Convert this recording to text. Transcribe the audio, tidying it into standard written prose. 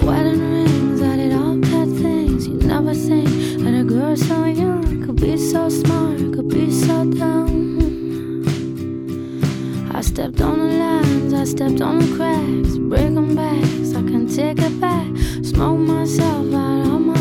wedding rings, I did all bad things. You never think that a girl so young could be so smart, could be so dumb. I stepped on the lines, I stepped on the cracks, breaking backs, I can take it back. Smoke myself out of my